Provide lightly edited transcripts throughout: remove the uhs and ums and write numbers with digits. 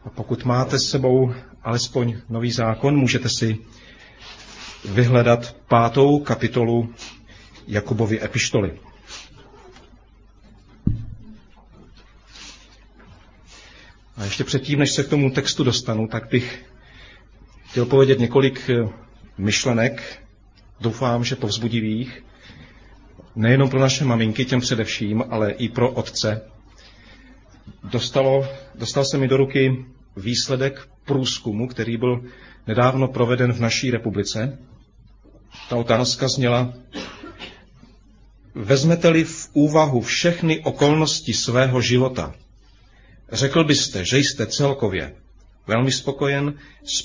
A pokud máte s sebou alespoň Nový zákon, můžete si vyhledat 5. kapitolu Jakubovy epištoly. A ještě předtím, než se k tomu textu dostanu, tak bych chtěl povědět několik myšlenek, doufám, že povzbudivých, nejenom pro naše maminky, těm především, ale i pro otce. Dostal se mi do ruky výsledek průzkumu, který byl nedávno proveden v naší republice. Ta otázka zněla: vezmete-li v úvahu všechny okolnosti svého života, řekl byste, že jste celkově velmi spokojen,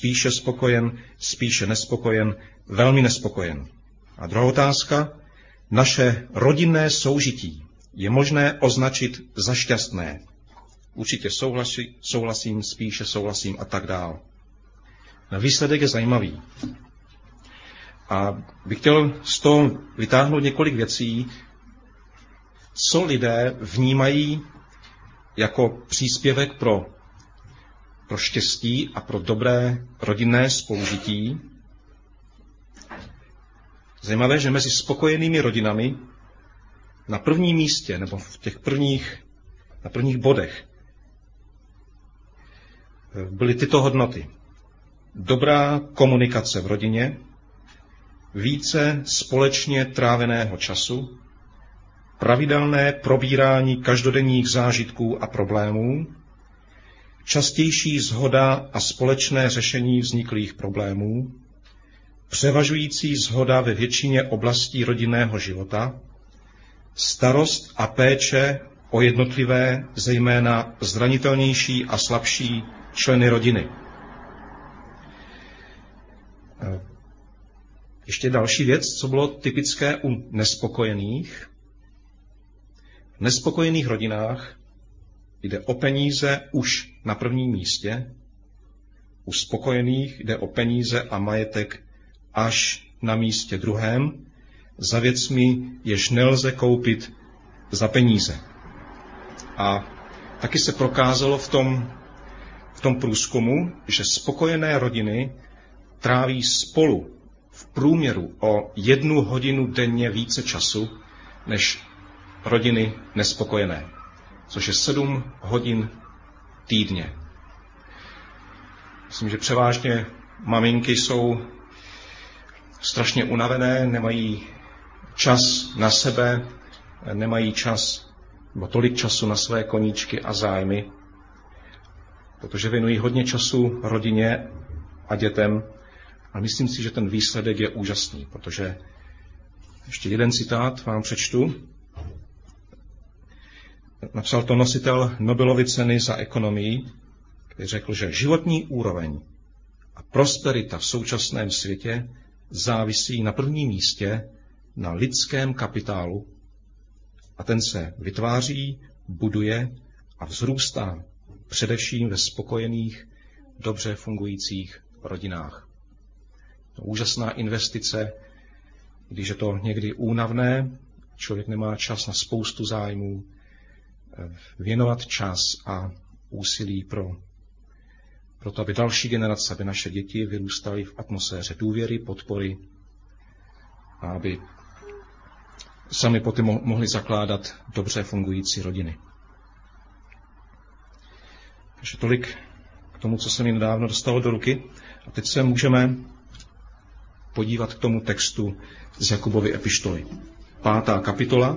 spíše nespokojen, velmi nespokojen. A druhá otázka: naše rodinné soužití je možné označit za šťastné. Určitě souhlasím, spíše souhlasím a tak dál. Výsledek je zajímavý. A bych chtěl z toho vytáhnout několik věcí, co lidé vnímají jako příspěvek pro štěstí a pro dobré rodinné spolužití. Zajímavé, že mezi spokojenými rodinami na prvním místě, nebo v těch na prvních bodech, byly tyto hodnoty. Dobrá komunikace v rodině, více společně tráveného času, pravidelné probírání každodenních zážitků a problémů, častější shoda a společné řešení vzniklých problémů, převažující shoda ve většině oblastí rodinného života, starost a péče o jednotlivé, zejména zranitelnější a slabší členy rodiny. Ještě další věc, co bylo typické u nespokojených. V nespokojených rodinách jde o peníze už na prvním místě, u spokojených jde o peníze a majetek až na místě druhém, za věcmi, jež nelze koupit za peníze. A taky se prokázalo v tom průzkumu, že spokojené rodiny tráví spolu v průměru o 1 hodinu denně více času než rodiny nespokojené, což je 7 hodin týdně. Myslím, že převážně maminky jsou strašně unavené, nemají čas na sebe, nemají čas nebo tolik času na své koníčky a zájmy, protože věnují hodně času rodině a dětem. A myslím si, že ten výsledek je úžasný, protože ještě jeden citát vám přečtu. Napsal to nositel Nobelovy ceny za ekonomii, který řekl, že životní úroveň a prosperita v současném světě závisí na prvním místě na lidském kapitálu a ten se vytváří, buduje a vzrůstá především ve spokojených, dobře fungujících rodinách. To úžasná investice, když je to někdy únavné, člověk nemá čas na spoustu zájmů, věnovat čas a úsilí pro to, aby další generace, aby naše děti vyrůstaly v atmosféře důvěry, podpory a aby sami poté mohli zakládat dobře fungující rodiny. Takže tolik k tomu, co se mi nedávno dostalo do ruky. A teď se můžeme podívat k tomu textu z Jakubovy epištoly. 5. kapitola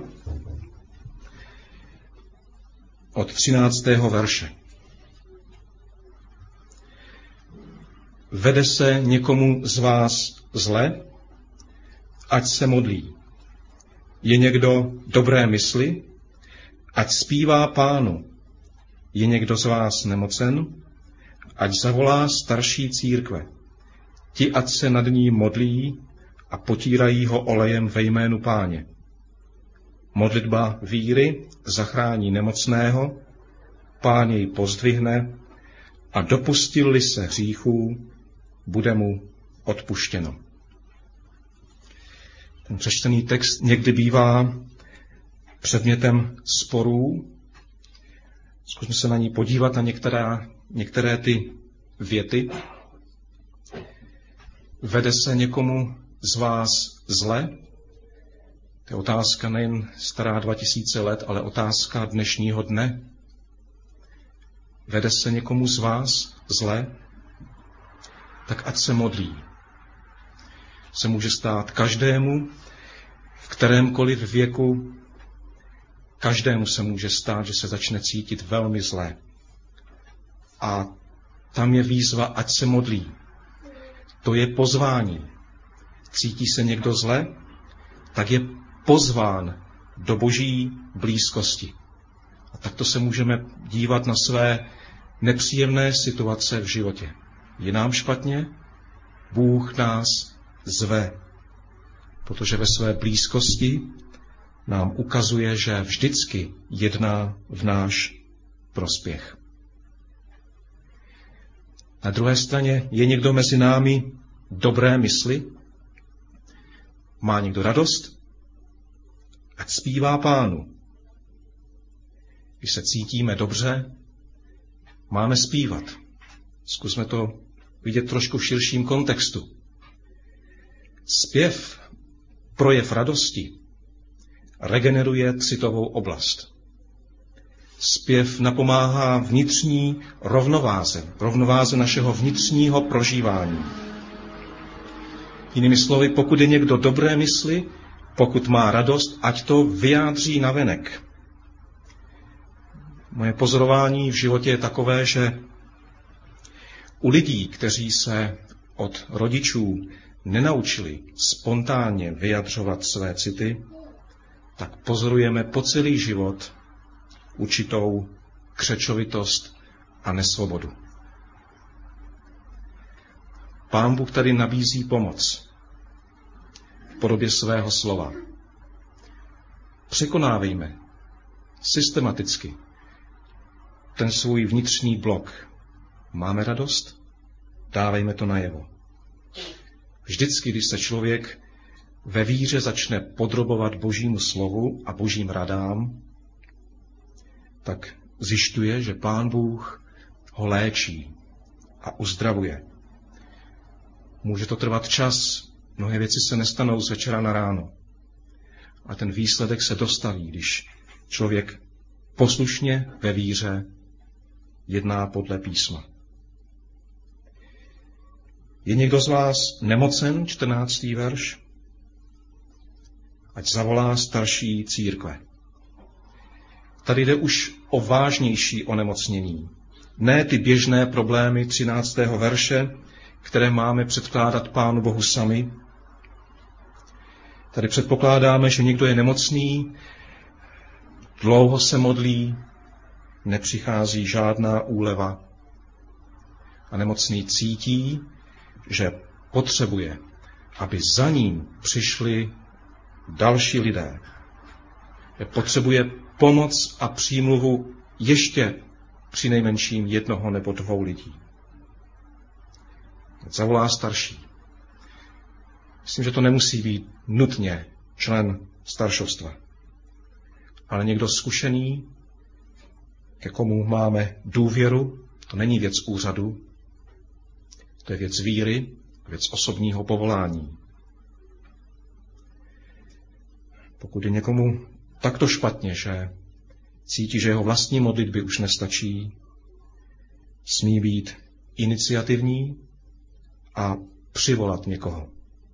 od 13. verše. Vede se někomu z vás zle, ať se modlí. Je někdo dobré mysli, ať zpívá Pánu. Je někdo z vás nemocen, ať zavolá starší církve. Ti, ať se nad ní modlí a potírají ho olejem ve jménu Páně. Modlitba víry zachrání nemocného, Pán jej pozdvihne a dopustil-li se hříchů, bude mu odpuštěno. Ten přečtený text někdy bývá předmětem sporů. Zkusme se na ní podívat, na některé ty věty. Vede se někomu z vás zle? To je otázka nejen stará 2000 let, ale otázka dnešního dne. Vede se někomu z vás zle? Tak ať se modlí. Se může stát každému, v kterémkoliv věku, každému se může stát, že se začne cítit velmi zle. A tam je výzva, ať se modlí. To je pozvání. Cítí se někdo zle, tak je pozván do Boží blízkosti. A takto se můžeme dívat na své nepříjemné situace v životě. Je nám špatně? Bůh nás zve, protože ve své blízkosti nám ukazuje, že vždycky jedná v náš prospěch. Na druhé straně je někdo mezi námi dobré mysli? Má někdo radost? Ať zpívá Pánu. Když se cítíme dobře, máme zpívat. Zkusme to vidět trošku v širším kontextu. Zpěv, projev radosti, regeneruje citovou oblast. Zpěv napomáhá vnitřní rovnováze našeho vnitřního prožívání. Jinými slovy, pokud je někdo dobré mysli, pokud má radost, ať to vyjádří navenek. Moje pozorování v životě je takové, že u lidí, kteří se od rodičů nenaučili spontánně vyjadřovat své city, tak pozorujeme po celý život určitou křečovitost a nesvobodu. Pán Bůh tady nabízí pomoc v podobě svého slova. Překonávejme systematicky ten svůj vnitřní blok. Máme radost? Dávejme to najevo. Vždycky, když se člověk ve víře začne podrobovat Božímu slovu a Božím radám, tak zjišťuje, že Pán Bůh ho léčí a uzdravuje. Může to trvat čas, mnohé věci se nestanou z večera na ráno. A ten výsledek se dostaví, když člověk poslušně ve víře jedná podle písma. Je někdo z vás nemocen, 14. verš? Ať zavolá starší církve. Tady jde už o vážnější onemocnění. Ne ty běžné problémy 13. verše, které máme předkládat Pánu Bohu sami. Tady předpokládáme, že někdo je nemocný, dlouho se modlí, nepřichází žádná úleva. A nemocný cítí, že potřebuje, aby za ním přišli další lidé. Potřebuje pomoc a přímluvu ještě přinejmenším 1 nebo 2 lidí. Zavolá starší. Myslím, že to nemusí být nutně člen staršovstva, ale někdo zkušený, ke komu máme důvěru, to není věc úřadu, to je věc víry, věc osobního povolání. Pokud je někomu takto špatně, že cítí, že jeho vlastní modlitby už nestačí, smí být iniciativní a přivolat někoho.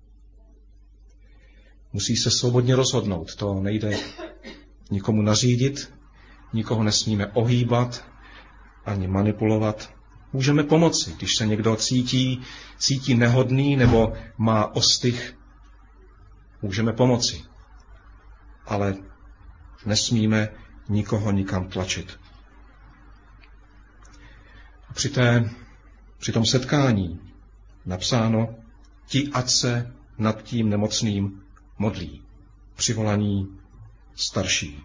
Musí se svobodně rozhodnout, to nejde nikomu nařídit, nikoho nesmíme ohýbat ani manipulovat. Můžeme pomoci, když se někdo cítí nehodný nebo má ostych, můžeme pomoci. Ale nesmíme nikoho nikam tlačit. A při tom setkání napsáno, ti ať se nad tím nemocným modlí. Přivolaní starší.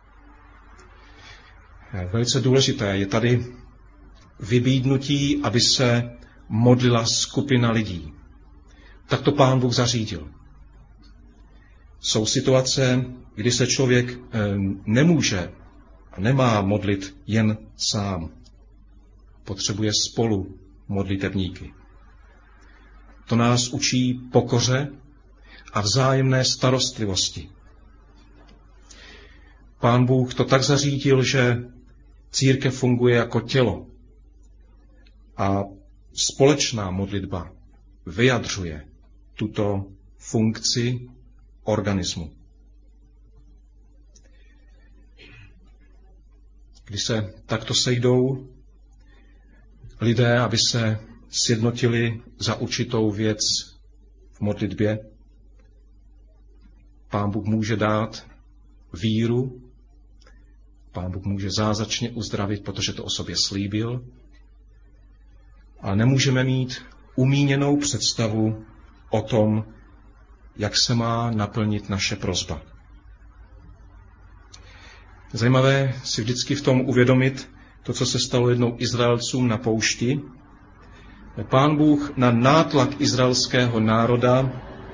Velice důležité je tady vybídnutí, aby se modlila skupina lidí. Tak to Pán Bůh zařídil. Jsou situace, kdy se člověk nemůže a nemá modlit jen sám. potřebuje spolu modlitebníky. To nás učí pokoře a vzájemné starostlivosti. Pán Bůh to tak zařídil, že církev funguje jako tělo a společná modlitba vyjadřuje tuto funkci organismu. Když se takto sejdou lidé, aby se sjednotili za určitou věc v modlitbě, Pán Bůh může dát víru, Pán Bůh může zázračně uzdravit, protože to o sobě slíbil, ale nemůžeme mít umíněnou představu o tom, jak se má naplnit naše prosba. Zajímavé si vždycky v tom uvědomit to, co se stalo jednou Izraelcům na poušti. Pán Bůh na nátlak izraelského národa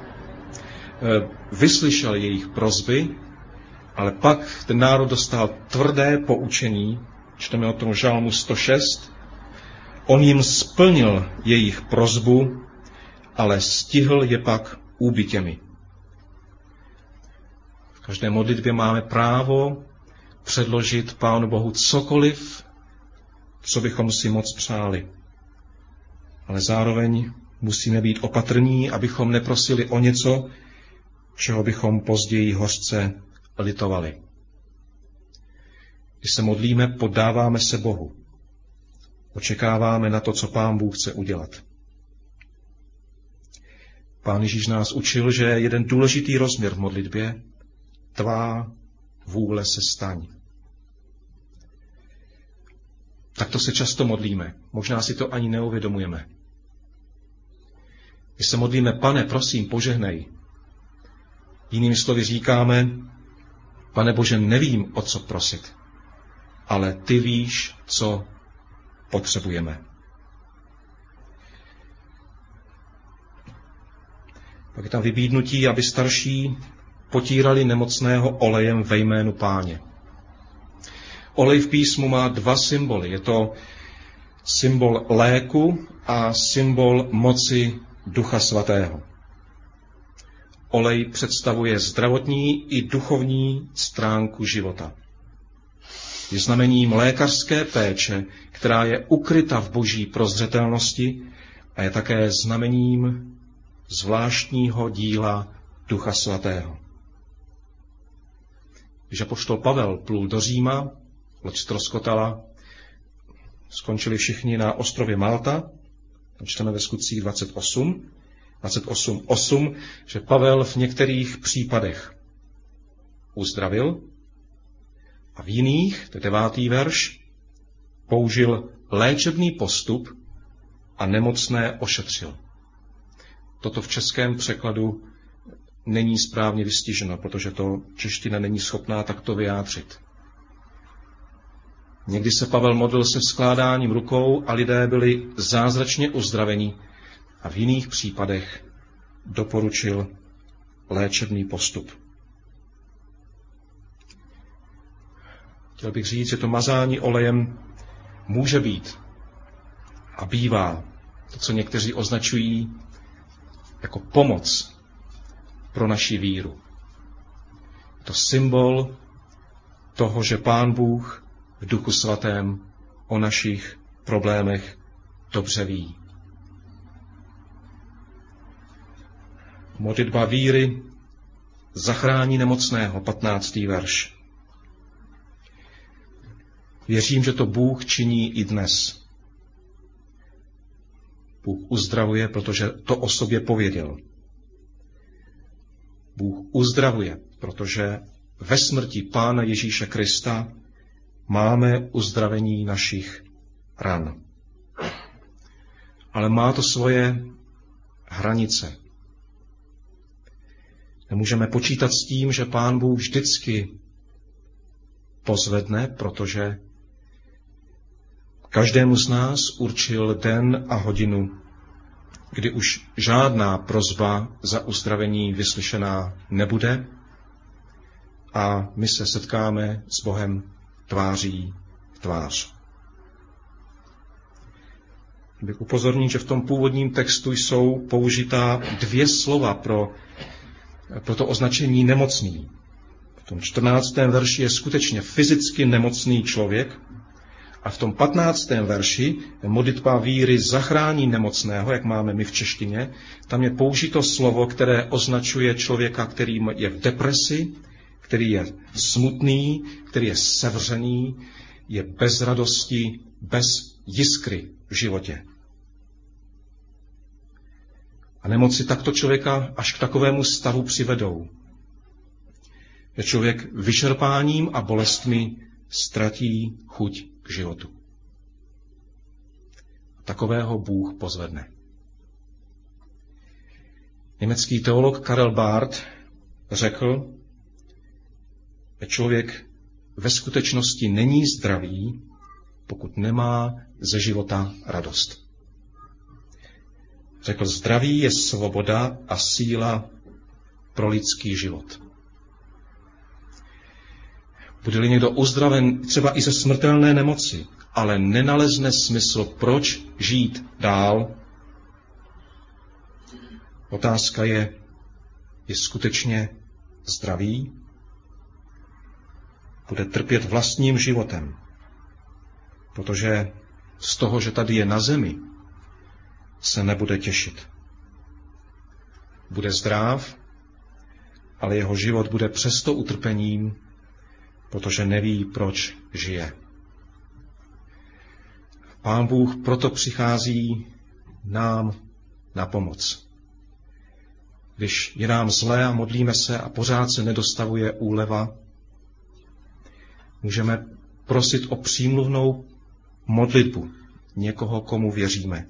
vyslyšel jejich prosby, ale pak ten národ dostal tvrdé poučení, čteme o tom Žalmu 106, on jim splnil jejich prosbu, ale stihl je pak úbytěmi. V každé modlitbě máme právo předložit Pánu Bohu cokoliv, co bychom si moc přáli. Ale zároveň musíme být opatrní, abychom neprosili o něco, čeho bychom později hořce litovali. Když se modlíme, poddáváme se Bohu. Očekáváme na to, co Pán Bůh chce udělat. Pán Ježíš nás učil, že jeden důležitý rozměr v modlitbě, tvá vůle se staň. Takto se často modlíme. Možná si to ani neuvědomujeme. Když se modlíme, Pane, prosím, požehnej. Jinými slovy říkáme, Pane Bože, nevím, o co prosit, ale ty víš, co potřebujeme. Pak je tam vybídnutí, aby starší potírali nemocného olejem ve jménu Páně. Olej v písmu má dva symboly. Je to symbol léku a symbol moci Ducha Svatého. Olej představuje zdravotní i duchovní stránku života. Je znamením lékařské péče, která je ukryta v boží prozřetelnosti a je také znamením zvláštního díla Ducha Svatého. Když apoštol Pavel plul do Říma, loď ztroskotala, skončili všichni na ostrově Malta, tam čteme ve Skutcích 28:8, že Pavel v některých případech uzdravil a v jiných, to je 9. verš, použil léčebný postup a nemocné ošetřil. Toto v českém překladu není správně vystiženo, protože to čeština není schopná takto vyjádřit. Někdy se Pavel modlil se skládáním rukou a lidé byli zázračně uzdraveni a v jiných případech doporučil léčebný postup. Chtěl bych říct, že to mazání olejem může být a bývá to, co někteří označují jako pomoc pro naši víru. Je to symbol toho, že Pán Bůh v Duchu Svatém o našich problémech dobře ví. Modlitba víry zachrání nemocného, 15. verš. Věřím, že to Bůh činí i dnes. Bůh uzdravuje, protože to o sobě pověděl. Bůh uzdravuje, protože ve smrti Pána Ježíše Krista máme uzdravení našich ran. Ale má to svoje hranice. Nemůžeme počítat s tím, že Pán Bůh vždycky pozvedne, protože každému z nás určil den a hodinu, kdy už žádná prosba za uzdravení vyslyšená nebude a my se setkáme s Bohem tváří v tvář. bych upozornil, že v tom původním textu jsou použitá 2 slova pro to označení nemocný. V tom 14. verši je skutečně fyzicky nemocný člověk a v tom 15. verši modlitba víry zachrání nemocného, jak máme my v češtině. Tam je použito slovo, které označuje člověka, který je v depresi, který je smutný, který je sevřený, je bez radosti, bez jiskry v životě. A nemoci takto člověka až k takovému stavu přivedou, že člověk vyčerpáním a bolestmi ztratí chuť k životu. Takového Bůh pozvedne. Německý teolog Karel Barth řekl, že člověk ve skutečnosti není zdravý, pokud nemá ze života radost. Řekl, zdraví je svoboda a síla pro lidský život. Bude-li někdo uzdraven třeba i ze smrtelné nemoci, ale nenalezne smysl, proč žít dál, otázka je skutečně zdravý? Bude trpět vlastním životem, protože z toho, že tady je na zemi, se nebude těšit. Bude zdrav, ale jeho život bude přesto utrpením, protože neví, proč žije. Pán Bůh proto přichází nám na pomoc. Když je nám zlé a modlíme se a pořád se nedostavuje úleva, můžeme prosit o přímluvnou modlitbu někoho, komu věříme.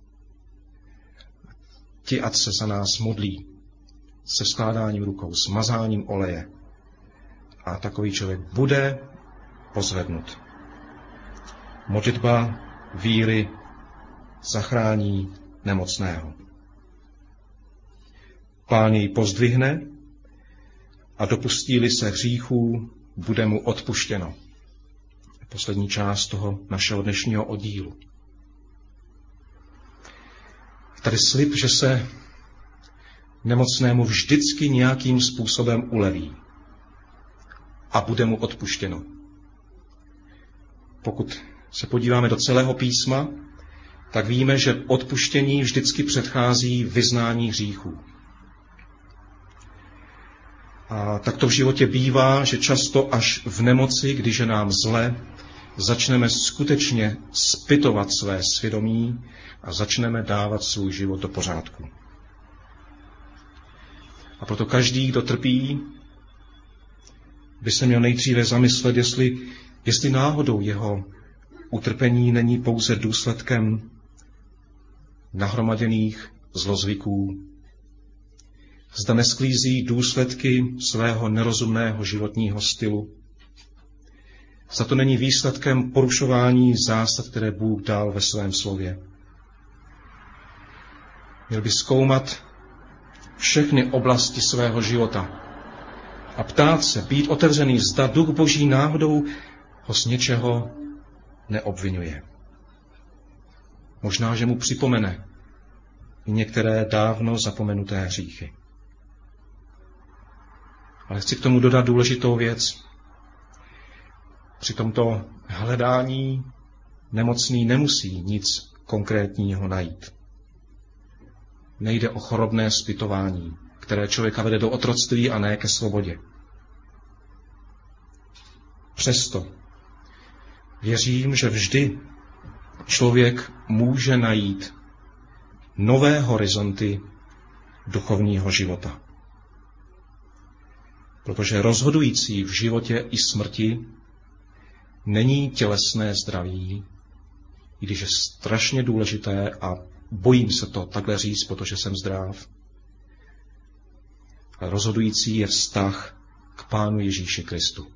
Ti, ať se za nás modlí se skládáním rukou, s mazáním oleje. A takový člověk bude pozvednut. Modlitba víry zachrání nemocného. Pán jej pozdvihne a dopustí-li se hříchů, bude mu odpuštěno. Poslední část toho našeho dnešního oddílu. Tady slib, že se nemocnému vždycky nějakým způsobem uleví a bude mu odpuštěno. Pokud se podíváme do celého písma, tak víme, že odpuštění vždycky předchází vyznání hříchů. A tak to v životě bývá, že často až v nemoci, když je nám zle, začneme skutečně zpytovat své svědomí a začneme dávat svůj život do pořádku. A proto každý, kdo trpí, by se měl nejdříve zamyslet, jestli náhodou jeho utrpení není pouze důsledkem nahromaděných zlozvyků. Zda nesklízí důsledky svého nerozumného životního stylu. Zda to není výsledkem porušování zásad, které Bůh dal ve svém slově. Měl by zkoumat všechny oblasti svého života a ptát se, být otevřený, zda Duch Boží náhodou ho z něčeho neobvinuje. Možná, že mu připomene i některé dávno zapomenuté hříchy. Ale chci k tomu dodat důležitou věc. Při tomto hledání nemocný nemusí nic konkrétního najít. Nejde o chorobné zpytování, které člověka vede do otroctví a ne ke svobodě. Přesto věřím, že vždy člověk může najít nové horizonty duchovního života. Protože rozhodující v životě i smrti není tělesné zdraví, i když je strašně důležité a bojím se to takhle říct, protože jsem zdrav. Ale rozhodující je vztah k Pánu Ježíši Kristu.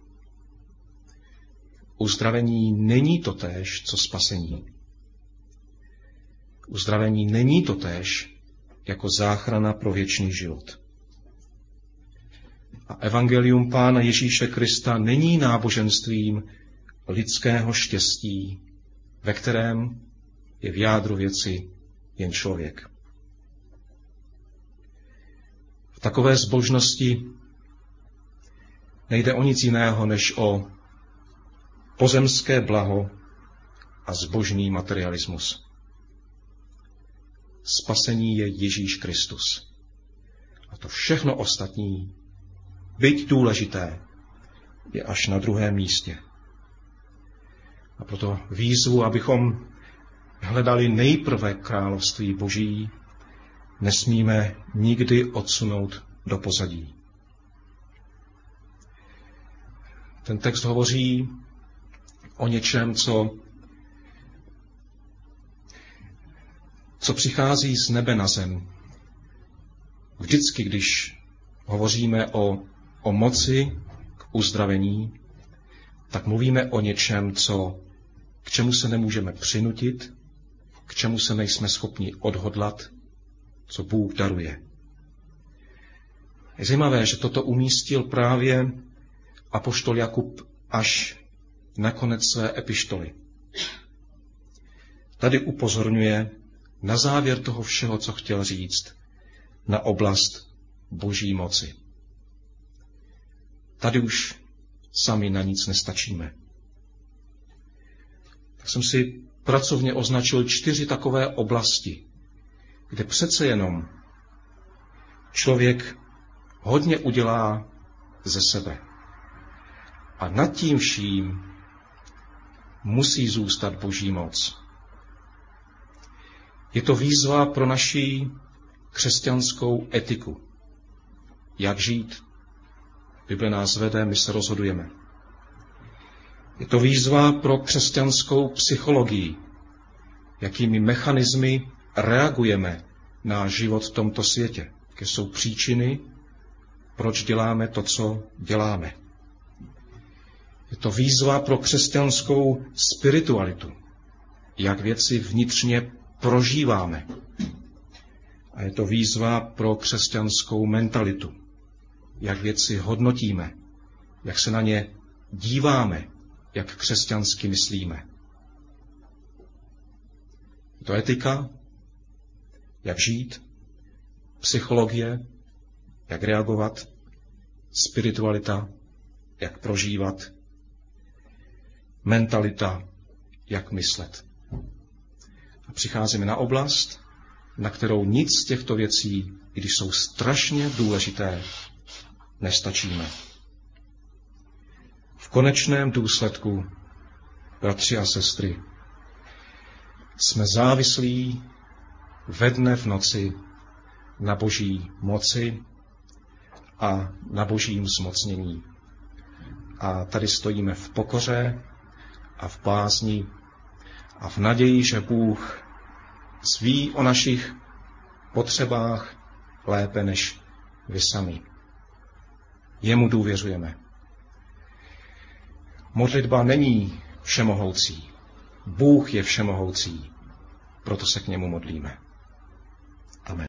Uzdravení není totéž, co spasení. Uzdravení není totéž jako záchrana pro věčný život. A evangelium Pána Ježíše Krista není náboženstvím lidského štěstí, ve kterém je v jádru věci jen člověk. V takové zbožnosti nejde o nic jiného, než o pozemské blaho a zbožný materialismus. Spasení je Ježíš Kristus. A to všechno ostatní, byť důležité, je až na druhém místě. A proto výzvu, abychom hledali nejprve království Boží, nesmíme nikdy odsunout do pozadí. Ten text hovoří o něčem, co přichází z nebe na zem. Vždycky, když hovoříme o moci k uzdravení, tak mluvíme o něčem, k čemu se nemůžeme přinutit, k čemu se nejsme schopni odhodlat, co Bůh daruje. Je zajímavé, že toto umístil právě apoštol Jakub až na konec své epištoly. Tady upozorňuje na závěr toho všeho, co chtěl říct, na oblast Boží moci. Tady už sami na nic nestačíme. Tak jsem si pracovně označil 4 takové oblasti, kde přece jenom člověk hodně udělá ze sebe. A nad tím vším musí zůstat Boží moc. Je to výzva pro naši křesťanskou etiku. Jak žít? Bible nás vede, my se rozhodujeme. Je to výzva pro křesťanskou psychologii. Jakými mechanismy reagujeme na život v tomto světě? Jaké jsou příčiny, proč děláme to, co děláme? Je to výzva pro křesťanskou spiritualitu. Jak věci vnitřně prožíváme. A je to výzva pro křesťanskou mentalitu. Jak věci hodnotíme, jak se na ně díváme, jak křesťansky myslíme. Je to etika, jak žít, psychologie, jak reagovat, spiritualita, jak prožívat, mentalita, jak myslet. A přicházíme na oblast, na kterou nic z těchto věcí, i když jsou strašně důležité, nestačíme. V konečném důsledku, bratři a sestry, jsme závislí ve dne v noci na Boží moci a na Božím zmocnění. A tady stojíme v pokoře a v bázni a v naději, že Bůh ví o našich potřebách lépe než vy sami. Jemu důvěřujeme. Modlitba není všemohoucí. Bůh je všemohoucí, proto se k němu modlíme.